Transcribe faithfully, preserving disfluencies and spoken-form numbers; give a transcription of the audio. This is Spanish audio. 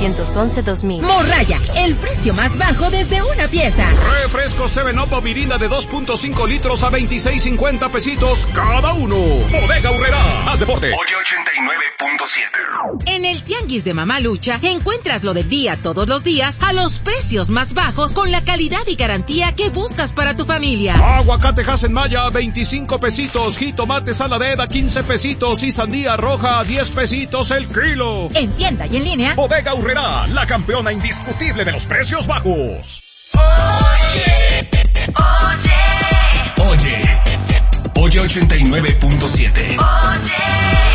ochocientos once dos mil. Morraya, el precio más bajo desde una pieza. Refresco seven up o Mirinda de dos punto cinco litros a veintiséis cincuenta pesitos cada uno. Bodega Aurrerá. Haz deporte. Oye ochenta y nueve punto siete. En el Tianguis de Mamá Lucha encuentras lo del día todos los días a los precios más bajos con la calidad y garantía que buscas para tu familia. Aguacate Hasenmaya a veinticinco pesitos, jitomate saladez a quince pesitos y sandía roja a diez pesitos el kilo. En tienda y en línea. Bodega Aurrerá, la campeona indiscutible de los precios bajos. Oye, oye, oye, oye ochenta y nueve punto siete. Oye.